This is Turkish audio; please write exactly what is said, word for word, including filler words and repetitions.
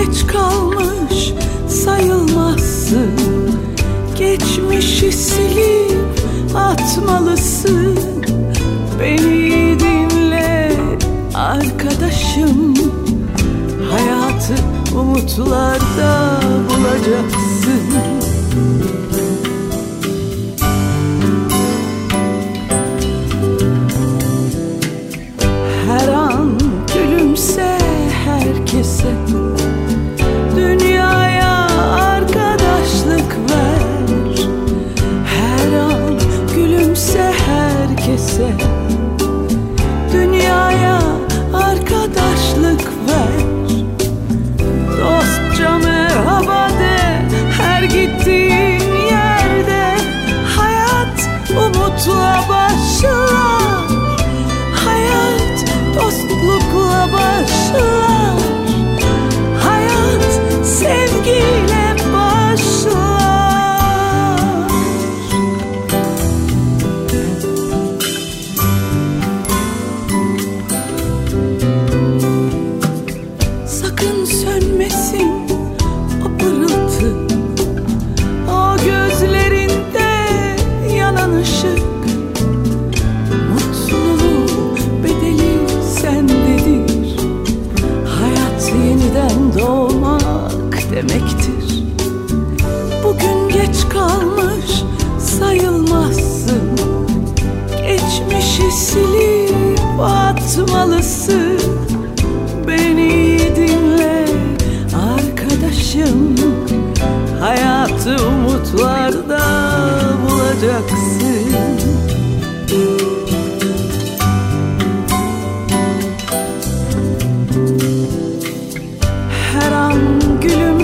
geç kalmış sayılmazsın. Geçmişi silip atmalısın. Beni dinle arkadaşım, hayatı umutlarda bulacaksın. Her an gülümse herkese, dünyaya arkadaşlık ver. Her an gülümse herkese, dünyaya arkadaşlık ver. Dostça merhaba de her gittiğin yerde. Hayat umutla başlar, hayat dostlukla başlar, hayat sevgiyle başlar. Sakın sönmesin o pırıltı, o gözlerinde yanan ışık. Mutluluğun bedeli sendedir. Hayat yeniden doğmak demektir. Bugün geç kalmış sayılmazsın. Geçmişi silip atmalısın. Beni dinle arkadaşım, hayatı umutlarda bulacaksın. Her an gülüm